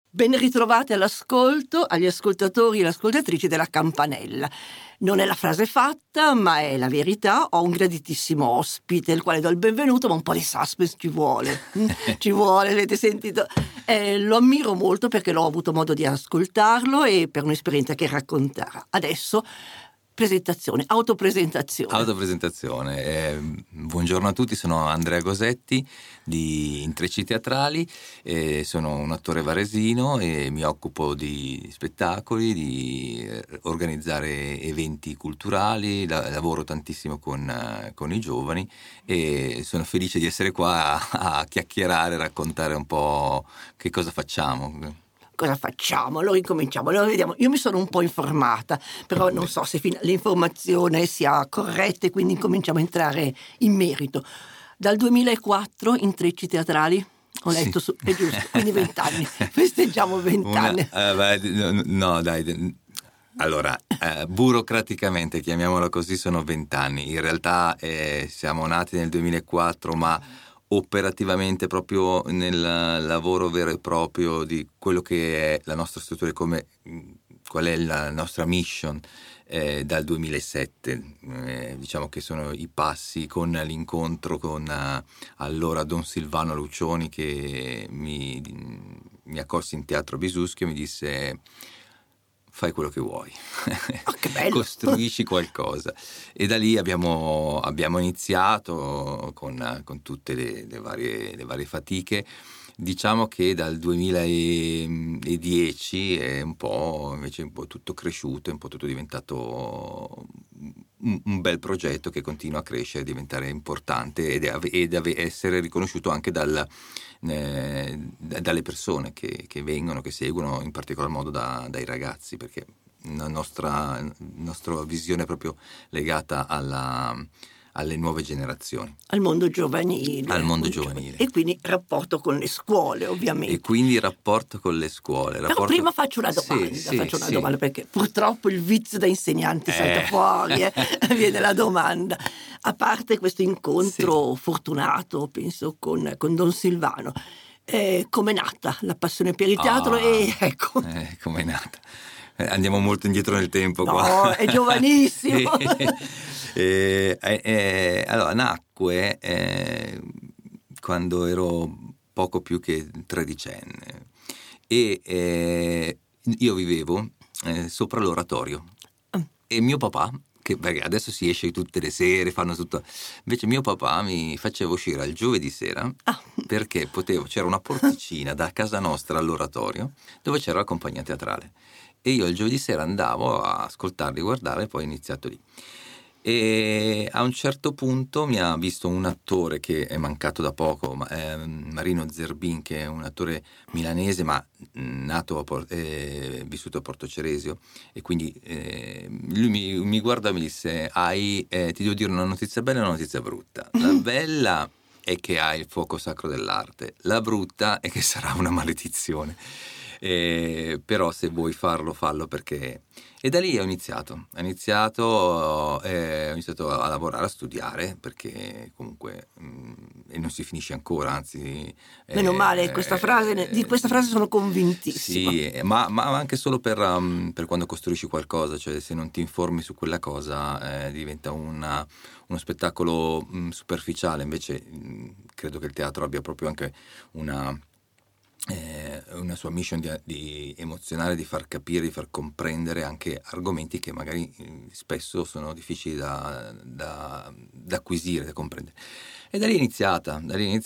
Ben ritrovati all'ascolto, agli ascoltatori e alle ascoltatrici della Campanella. Non è la frase fatta, ma è la verità. Ho un graditissimo ospite, il quale do il benvenuto, ma un po' di suspense ci vuole. Ci vuole, avete sentito? Lo ammiro molto perché l'ho avuto modo di ascoltarlo e per un'esperienza che racconterà. Adesso Autopresentazione. Buongiorno a tutti, sono Andrea Gosetti di Intrecci Teatrali, sono un attore varesino e mi occupo di spettacoli, di organizzare eventi culturali, lavoro tantissimo con i giovani e sono felice di essere qua a chiacchierare, raccontare un po' che cosa facciamo. Cosa facciamo? Allora incominciamo, allora vediamo. Io mi sono un po' informata, però non so se l'informazione sia corretta e quindi incominciamo a entrare in merito. Dal 2004 Intrecci Teatrali, ho letto sì. È giusto, quindi 20 anni, festeggiamo 20 anni. No, dai. Allora, burocraticamente, chiamiamola così, sono 20 anni. In realtà siamo nati nel 2004, ma operativamente proprio nel lavoro vero e proprio di quello che è la nostra struttura, qual è la nostra mission dal 2007. Diciamo che sono i passi con l'incontro con allora Don Silvano Lucioni, che mi accolse in Teatro Bisuschio e mi disse: fai quello che vuoi, che bello. Costruisci qualcosa. E da lì abbiamo iniziato con tutte le varie fatiche. Diciamo che dal 2010 è un po' tutto cresciuto, è un po' tutto diventato un bel progetto che continua a crescere, a diventare importante ed essere riconosciuto anche dalle persone che vengono, che seguono, in particolar modo dai ragazzi, perché la nostra visione è proprio legata alle nuove generazioni. Al mondo giovanile. E quindi rapporto con le scuole, ovviamente. Però prima faccio una domanda, perché purtroppo il vizio da insegnante salta fuori, viene la domanda. A parte questo incontro fortunato, penso, con Don Silvano, com'è nata la passione per il teatro? Com'è nata? Andiamo molto indietro nel tempo. No, qua. È giovanissimo. Allora, nacque quando ero poco più che tredicenne e io vivevo sopra l'oratorio e mio papà, perché adesso si esce tutte le sere, fanno tutto, invece mio papà mi faceva uscire al giovedì sera perché c'era una porticina da casa nostra all'oratorio dove c'era la compagnia teatrale e io il giovedì sera andavo a ascoltarli, guardare, e poi ho iniziato lì. E a un certo punto mi ha visto un attore che è mancato da poco, Marino Zerbin, che è un attore milanese ma nato vissuto a Porto Ceresio, e quindi lui mi guarda e mi disse: ti devo dire una notizia bella e una notizia brutta. La bella è che hai il fuoco sacro dell'arte, la brutta è che sarà una maledizione. Però se vuoi farlo, fallo, perché... E da lì ho iniziato a lavorare, a studiare, perché comunque e non si finisce ancora, anzi... Meno male, di questa frase sono convintissimo. Sì, ma anche solo per quando costruisci qualcosa, cioè se non ti informi su quella cosa diventa uno spettacolo superficiale. Invece credo che il teatro abbia proprio anche una sua mission di emozionare, di far capire, di far comprendere anche argomenti che magari spesso sono difficili da acquisire, da comprendere. E da lì è iniziata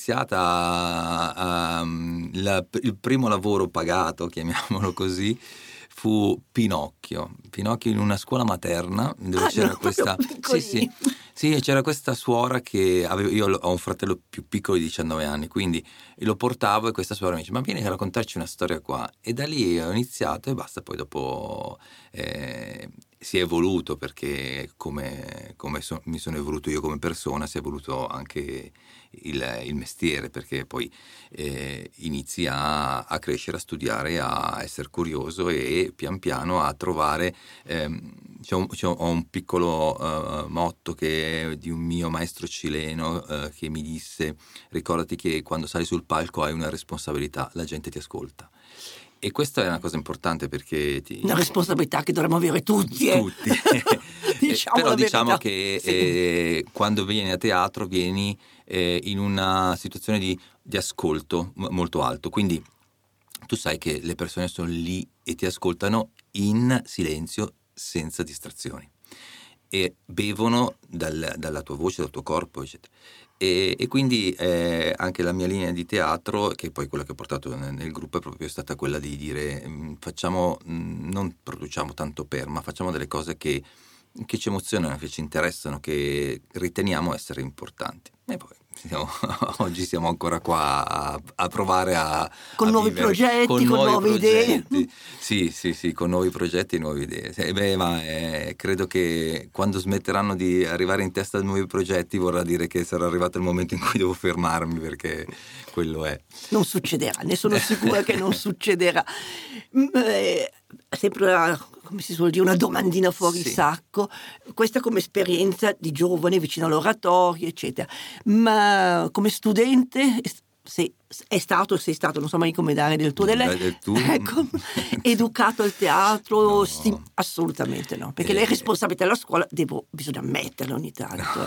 il primo lavoro pagato, chiamiamolo così, fu Pinocchio in una scuola materna dove c'era questa sì, c'era questa suora che io ho un fratello più piccolo di 19 anni, quindi lo portavo e questa suora mi dice: ma vieni a raccontarci una storia qua. E da lì ho iniziato e basta. Poi dopo si è evoluto, perché come mi sono evoluto io come persona, si è evoluto anche il mestiere, perché poi inizi a crescere, a studiare, a essere curioso e pian piano a trovare ho un piccolo motto che è di un mio maestro cileno che mi disse: ricordati che quando sali sul palco hai una responsabilità, la gente ti ascolta. E questa è una cosa importante perché una responsabilità che dovremmo avere tutti. Tutti. Però diciamo che sì. Quando vieni a teatro vieni in una situazione di ascolto molto alto, quindi tu sai che le persone sono lì e ti ascoltano in silenzio, senza distrazioni, e bevono dalla tua voce, dal tuo corpo, eccetera. E quindi anche la mia linea di teatro, che poi quella che ho portato nel gruppo, è proprio stata quella di dire non produciamo tanto ma facciamo delle cose che ci emozionano, che ci interessano, che riteniamo essere importanti. E poi oggi siamo ancora qua a provare con nuovi progetti, con nuove idee. Sì, con nuovi progetti e nuove idee. Ma credo che quando smetteranno di arrivare in testa nuovi progetti vorrà dire che sarà arrivato il momento in cui devo fermarmi, perché quello è. Non succederà, ne sono sicura che non succederà. Sempre come si suol dire, una domandina fuori sacco. Questa come esperienza di giovane vicino all'oratorio, eccetera. Ma come studente sei stato, non so mai come dare del tuo, ecco, educato al teatro? No. Sì, assolutamente no, perché le responsabilità della scuola bisogna metterle ogni tanto. No.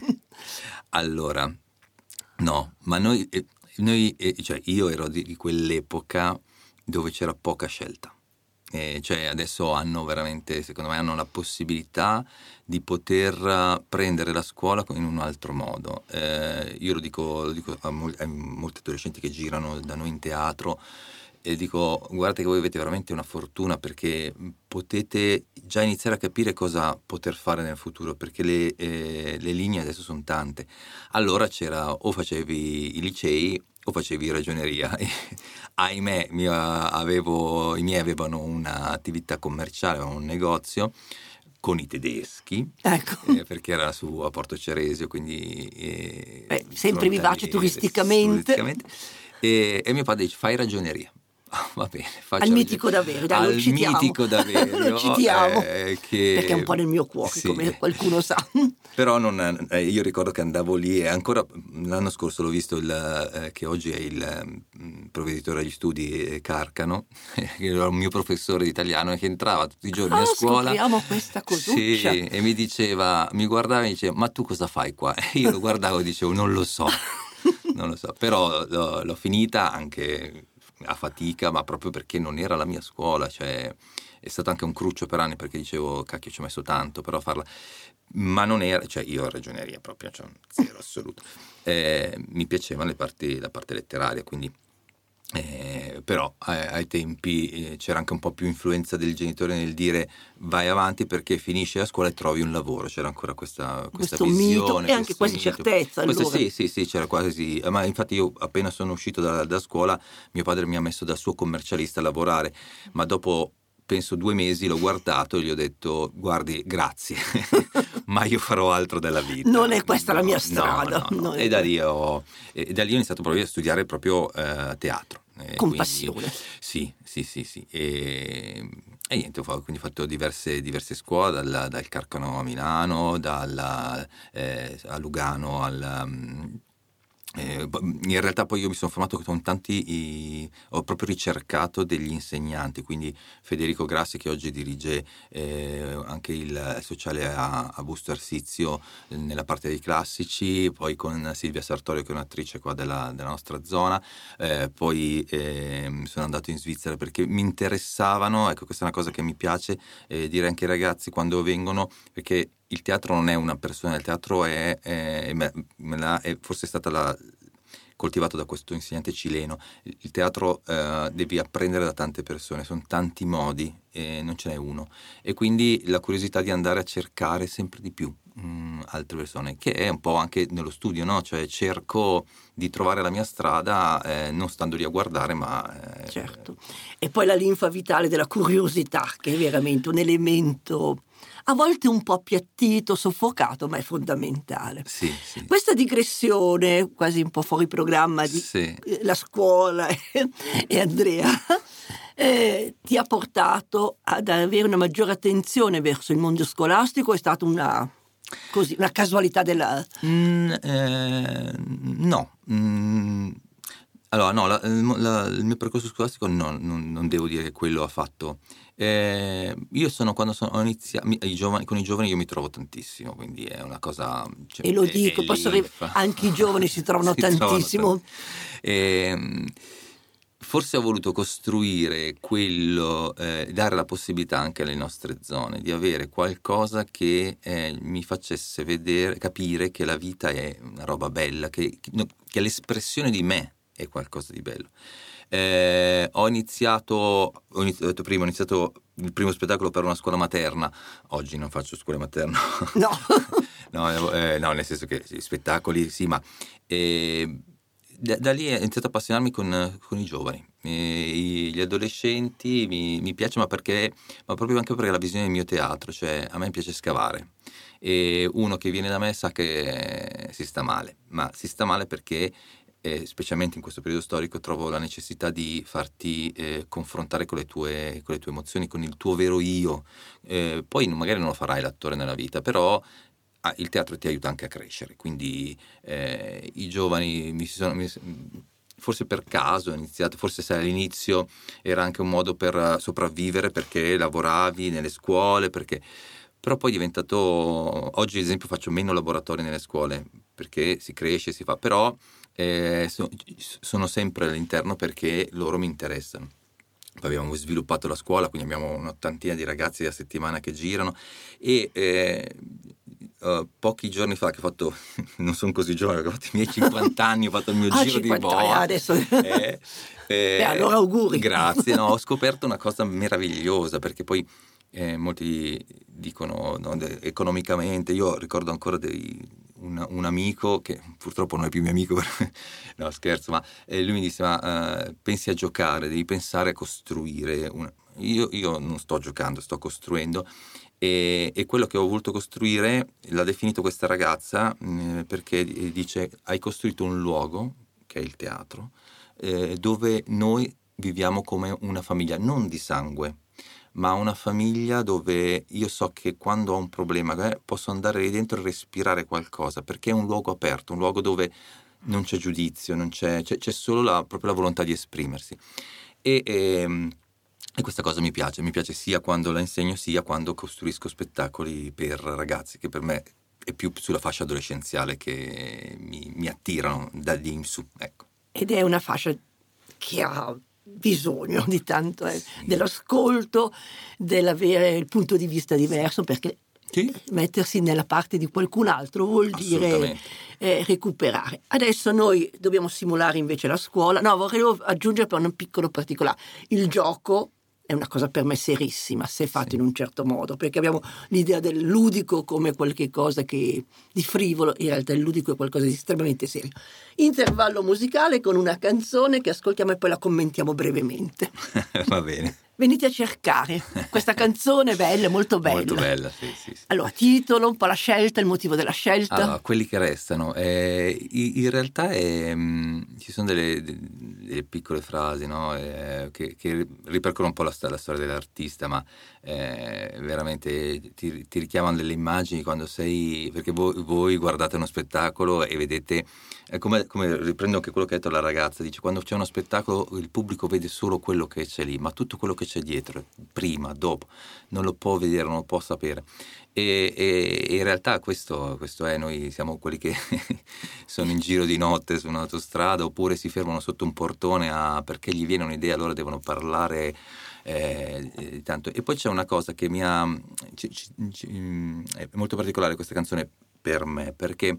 Allora, no, ma noi cioè io ero di quell'epoca dove c'era poca scelta. Cioè adesso secondo me hanno la possibilità di poter prendere la scuola in un altro modo. Io lo dico a molti adolescenti che girano da noi in teatro, e dico: guardate che voi avete veramente una fortuna, perché potete già iniziare a capire cosa poter fare nel futuro, perché le linee adesso sono tante. Allora o facevi i licei o facevi ragioneria. Ahimè, i miei avevano un'attività commerciale, un negozio con i tedeschi, ecco. Perché era a Porto Ceresio, quindi sempre vivace turisticamente. E mio padre dice: fai ragioneria. Va bene, al mitico Daverio, al mitico Daverio, lo citiamo, perché è un po' nel mio cuore, sì. come qualcuno sa. Però io ricordo che andavo lì, e ancora l'anno scorso l'ho visto, che oggi è il provveditore agli studi, Carcano, che era un mio professore di italiano, e che entrava tutti i giorni a scuola. Scopriamo questa cosuccia. Sì, e mi guardava e diceva: ma tu cosa fai qua? E io lo guardavo e dicevo: non lo so, però l'ho finita anche a fatica, ma proprio perché non era la mia scuola. Cioè è stato anche un cruccio per anni, perché dicevo: cacchio, ci ho messo tanto però a farla, ma non era, cioè io ragioneria proprio, cioè zero assoluto. Mi piaceva la parte letteraria, quindi però ai tempi c'era anche un po' più influenza del genitore nel dire: vai avanti perché finisci la scuola e trovi un lavoro. C'era ancora questa visione mito, e anche quasi mito. Certezza allora. Sì, c'era quasi. Ma infatti io appena sono uscito da scuola, mio padre mi ha messo da suo commercialista a lavorare, ma dopo penso 2 mesi l'ho guardato e gli ho detto: guardi, grazie, ma io farò altro della vita, non è questa la mia strada. No. E da lì ho iniziato proprio a studiare proprio teatro. Con passione. Sì. E niente, quindi ho fatto diverse scuole, dal Carcano a Milano, a Lugano, in realtà poi io mi sono formato con ho proprio ricercato degli insegnanti, quindi Federico Grassi, che oggi dirige anche il sociale a Busto Arsizio nella parte dei classici, poi con Silvia Sartorio, che è un'attrice qua della nostra zona, poi sono andato in Svizzera perché mi interessavano. Ecco, questa è una cosa che mi piace dire anche ai ragazzi quando vengono, perché il teatro non è una persona, il teatro è forse stata coltivato da questo insegnante cileno. Il teatro devi apprendere da tante persone, sono tanti modi e non ce n'è uno, e quindi la curiosità di andare a cercare sempre di più altre persone, che è un po' anche nello studio, no? Cioè cerco di trovare la mia strada, non stando lì a guardare, ma certo. E poi la linfa vitale della curiosità, che è veramente un elemento a volte un po' appiattito, soffocato, ma è fondamentale. Sì. Questa digressione, quasi un po' fuori programma, di la scuola e Andrea, ti ha portato ad avere una maggiore attenzione verso il mondo scolastico? È stata una casualità della... No. Allora, no, il mio percorso scolastico non devo dire che quello ha fatto. Io ho iniziato con i giovani io mi trovo tantissimo, quindi è una cosa, cioè, E lo è dico, lì, anche i giovani si trovano si trovano tantissimo. Forse ho voluto costruire quello, dare la possibilità anche alle nostre zone di avere qualcosa che mi facesse capire che la vita è una roba bella, che l'espressione di me è qualcosa di bello. Ho iniziato il primo spettacolo per una scuola materna. Oggi non faccio scuola materna. No. No, nel senso che spettacoli sì, ma da lì ho iniziato a appassionarmi con i giovani. Gli adolescenti mi piace, ma proprio anche perché la visione del mio teatro, cioè a me piace scavare. E uno che viene da me sa che si sta male, ma si sta male perché specialmente in questo periodo storico trovo la necessità di farti confrontare con le tue emozioni, con il tuo vero io. Poi magari non lo farai l'attore nella vita, però il teatro ti aiuta anche a crescere, quindi i giovani forse per caso ho iniziato, forse sai, all'inizio era anche un modo per sopravvivere perché lavoravi nelle scuole, però poi è diventato, oggi ad esempio faccio meno laboratori nelle scuole perché si cresce, si fa, però sono sempre all'interno perché loro mi interessano. Poi abbiamo sviluppato la scuola, quindi abbiamo un'ottantina di ragazzi a settimana che girano e pochi giorni fa che ho fatto, non sono così giovane, ho fatto i miei 50 anni, ho fatto il mio giro di boa. Adesso. Beh, allora auguri. Grazie, no, ho scoperto una cosa meravigliosa perché poi molti dicono no, economicamente, io ricordo ancora un amico che purtroppo non è più mio amico, no scherzo, ma lui mi disse pensi a giocare, devi pensare a costruire. Io non sto giocando, sto costruendo e quello che ho voluto costruire l'ha definito questa ragazza perché dice hai costruito un luogo che è il teatro dove noi viviamo come una famiglia, non di sangue, ma una famiglia dove io so che quando ho un problema posso andare lì dentro e respirare qualcosa, perché è un luogo aperto, un luogo dove non c'è giudizio, c'è solo proprio la volontà di esprimersi. E questa cosa mi piace sia quando la insegno sia quando costruisco spettacoli per ragazzi, che per me è più sulla fascia adolescenziale che mi attirano da lì in su, ecco. Ed è una fascia che ha bisogno di tanto Sì. dell'ascolto, dell'avere il punto di vista diverso, perché sì. Mettersi nella parte di qualcun altro vuol dire recuperare. Adesso noi dobbiamo simulare invece la scuola. No, vorrei aggiungere per un piccolo particolare. Il gioco è una cosa per me serissima se fatto in un certo modo, perché abbiamo l'idea del ludico come qualche cosa che di frivolo, in realtà il ludico è qualcosa di estremamente serio. Intervallo musicale con una canzone che ascoltiamo e poi la commentiamo brevemente. Va bene. Venite a cercare questa canzone bella, molto bella. Molto bella, sì. Allora, titolo, un po' la scelta, il motivo della scelta. Allora, quelli che restano. In realtà ci sono delle piccole frasi, no? Che ripercorrono un po' la storia dell'artista, ma veramente ti richiamano delle immagini quando sei, perché voi guardate uno spettacolo e vedete, come riprendo anche quello che ha detto la ragazza, dice quando c'è uno spettacolo il pubblico vede solo quello che c'è lì, ma tutto quello che c'è dietro, prima, dopo, non lo può vedere, non lo può sapere. E in realtà questo è, noi siamo quelli che sono in giro di notte su un'autostrada oppure si fermano sotto un portone perché gli viene un'idea, allora devono parlare tanto. E poi c'è una cosa che è molto particolare questa canzone per me, perché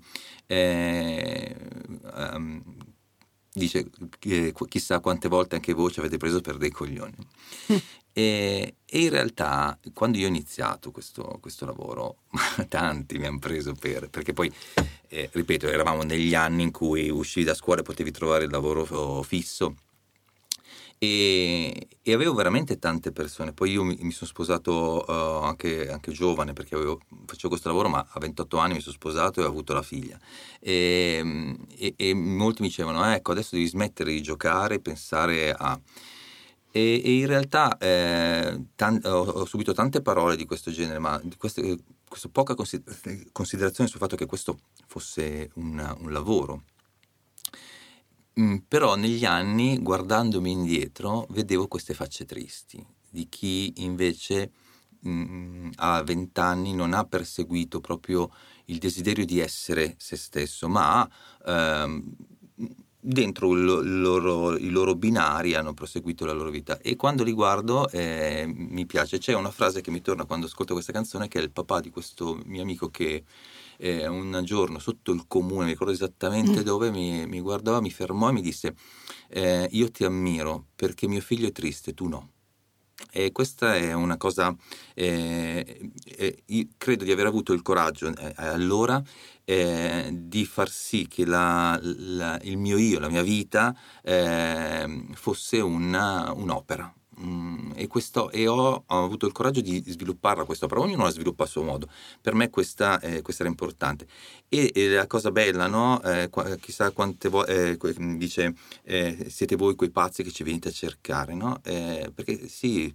dice chissà quante volte anche voi ci avete preso per dei coglioni. E in realtà quando io ho iniziato questo lavoro tanti mi hanno preso perché poi ripeto, eravamo negli anni in cui uscivi da scuola e potevi trovare il lavoro fisso e avevo veramente tante persone. Poi io mi sono sposato anche giovane, perché facevo questo lavoro, ma a 28 anni mi sono sposato e ho avuto la figlia e molti mi dicevano ecco adesso devi smettere di giocare, pensare a... E in realtà ho subito tante parole di questo genere, ma di questa poca considerazione sul fatto che questo fosse un lavoro. Però negli anni, guardandomi indietro, vedevo queste facce tristi di chi invece a 20 anni non ha perseguito proprio il desiderio di essere se stesso, ma dentro i loro binari hanno proseguito la loro vita. E quando li guardo mi piace. C'è una frase che mi torna quando ascolto questa canzone, che è il papà di questo mio amico che un giorno sotto il comune, mi ricordo esattamente dove, mi guardava, mi fermò e mi disse: io ti ammiro perché mio figlio è triste, tu no. E questa è una cosa, io credo di aver avuto il coraggio allora di far sì che il mio io, la mia vita fosse un'opera. E ho avuto il coraggio di svilupparla quest'opera. Ognuno la sviluppa a suo modo. Per me questa era importante. E la cosa bella, no? Chissà quante volte dice siete voi quei pazzi che ci venite a cercare, no? Perché sì,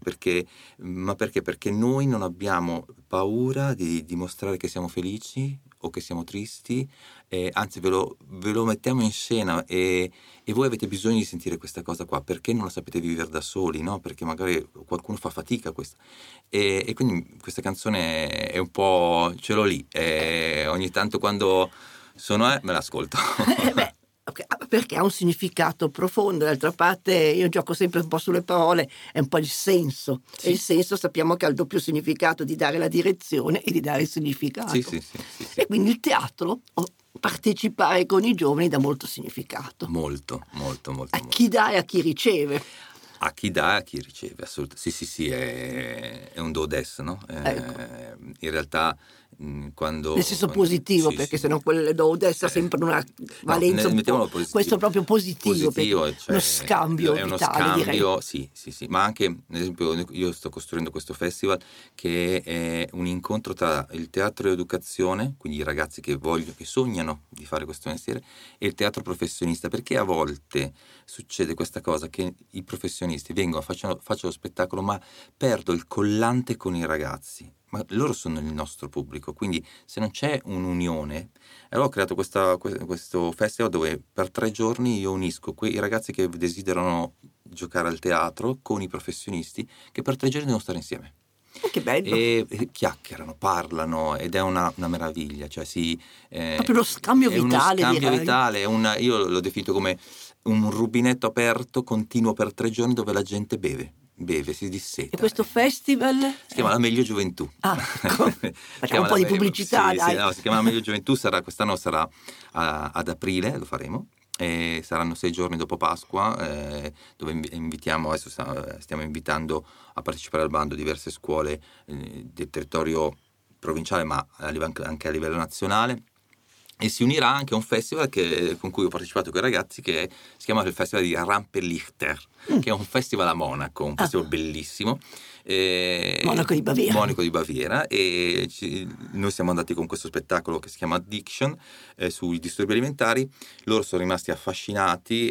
ma perché? Perché noi non abbiamo paura di dimostrare che siamo felici o che siamo tristi, anzi ve lo mettiamo in scena, e voi avete bisogno di sentire questa cosa qua, perché non la sapete vivere da soli, no? Perché magari qualcuno fa fatica a questo, e quindi questa canzone è un po', ce l'ho lì, ogni tanto quando me l'ascolto. Beh, perché ha un significato profondo. D'altra parte io gioco sempre un po' sulle parole, è un po' il senso, sì. E il senso sappiamo che ha il doppio significato di dare la direzione e di dare il significato. Sì. E quindi il teatro, partecipare con i giovani, dà molto significato. Molto. A chi dà e a chi riceve. A chi dà e a chi riceve, assolutamente. Sì, è un do des, no? Ecco. In realtà quando... Nel senso positivo, perché sennò quelle do des ha sempre una valenza un po'. Questo è proprio positivo, cioè, uno scambio è uno vitale, scambio, direi. Sì, ma anche, ad esempio, io sto costruendo questo festival che è un incontro tra il teatro e l'educazione, quindi i ragazzi che sognano di fare questo mestiere, e il teatro professionista, perché a volte succede questa cosa che i professionisti vengono, faccio lo spettacolo, ma perdo il collante con i ragazzi. Ma loro sono il nostro pubblico, quindi se non c'è un'unione, allora ho creato questo festival dove per 3 giorni io unisco quei ragazzi che desiderano giocare al teatro con i professionisti, che per 3 giorni devono stare insieme. Che bello. E chiacchierano, parlano, ed è una meraviglia, cioè proprio lo scambio vitale. È uno scambio vitale, io l'ho definito come un rubinetto aperto continuo per 3 giorni dove la gente beve, si disseta. E questo festival? Si chiama La Meglio Gioventù. Ecco. Facciamo un po' di pubblicità, dai. Sì, si chiama La Meglio Gioventù, quest'anno sarà ad aprile, lo faremo. E saranno 6 giorni dopo Pasqua, dove invitiamo, adesso stiamo invitando a partecipare al bando diverse scuole del territorio provinciale, ma anche a livello nazionale. E si unirà anche a un festival con cui ho partecipato con i ragazzi, che si chiama il Festival di Rampenlichter, che è un festival a Monaco, un festival bellissimo. Monaco di Baviera. E noi siamo andati con questo spettacolo che si chiama Addiction, sui disturbi alimentari. Loro sono rimasti affascinati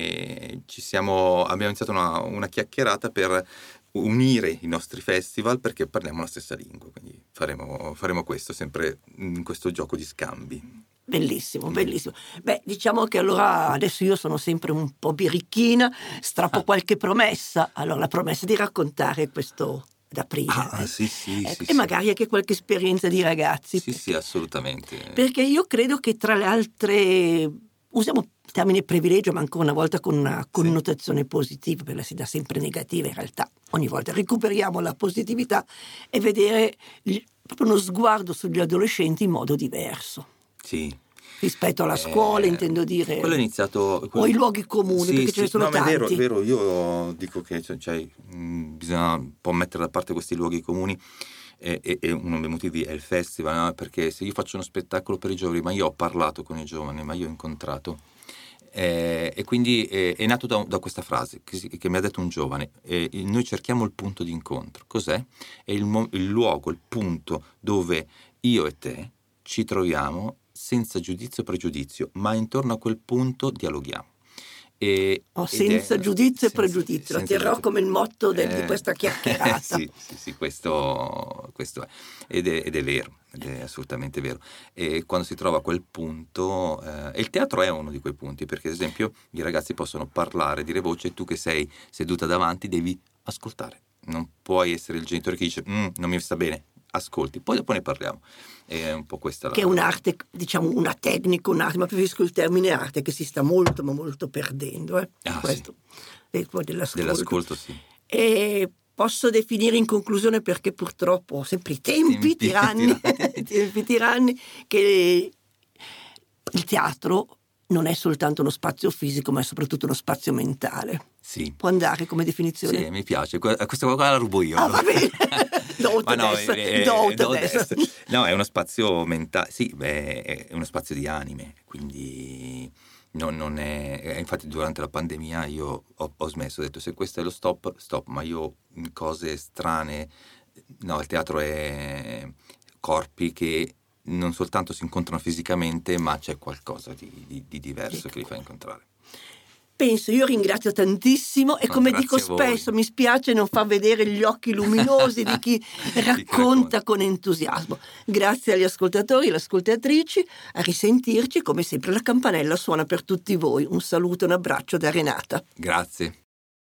e abbiamo iniziato una chiacchierata per unire i nostri festival, perché parliamo la stessa lingua, quindi faremo questo, sempre in questo gioco di scambi. Bellissimo. Beh, diciamo che allora adesso io sono sempre un po' birichina, strappo qualche promessa. Allora, la promessa di raccontare questo ad aprile. Sì. E magari anche qualche esperienza di ragazzi. Sì, assolutamente. Perché io credo che tra le altre, usiamo il termine privilegio, ma ancora una volta con una connotazione positiva, perché si dà sempre negativa in realtà. Ogni volta recuperiamo la positività e vedere proprio uno sguardo sugli adolescenti in modo diverso. Sì. Rispetto alla scuola, intendo dire. Quello è iniziato. O i luogui comuni, perché ce ne sono tanti. È vero, io dico che bisogna un po' mettere da parte questi luoghi comuni, e uno dei motivi è il festival, no? Perché se io faccio uno spettacolo per i giovani, ma io ho parlato con i giovani, ma io ho incontrato. E quindi è nato da questa frase che mi ha detto un giovane: noi cerchiamo il punto di incontro. Cos'è? È il luogo, il punto dove io e te ci troviamo senza giudizio o pregiudizio, ma intorno a quel punto dialoghiamo. senza giudizio e pregiudizio, la terrò come il motto di questa chiacchierata. Sì, questo è. Ed è vero, ed è assolutamente vero. E quando si trova a quel punto, e il teatro è uno di quei punti, perché ad esempio i ragazzi possono parlare, dire voce, e tu che sei seduta davanti devi ascoltare. Non puoi essere il genitore che dice non mi sta bene, ascolti, poi dopo ne parliamo. È un po' questa che è un'arte, diciamo una tecnica, un'arte, ma preferisco il termine arte, che si sta molto ma molto perdendo questo, dell'ascolto, sì. E posso definire in conclusione, perché purtroppo ho sempre i tempi tiranni che il teatro non è soltanto uno spazio fisico, ma è soprattutto uno spazio mentale. Sì. Può andare come definizione? Sì, mi piace. Questa qua la rubo io. Va bene. No, è uno spazio mentale. Sì, è uno spazio di anime. Quindi non è. Infatti, durante la pandemia io ho smesso. Ho detto: se questo è lo stop. Ma io cose strane. No, il teatro è corpi che non soltanto si incontrano fisicamente, ma c'è qualcosa di diverso che li fa incontrare. Io ringrazio tantissimo e come dico spesso, mi spiace non far vedere gli occhi luminosi di chi racconta con entusiasmo. Grazie agli ascoltatori e alle ascoltatrici, a risentirci. Come sempre la campanella suona per tutti voi. Un saluto e un abbraccio da Renata. Grazie.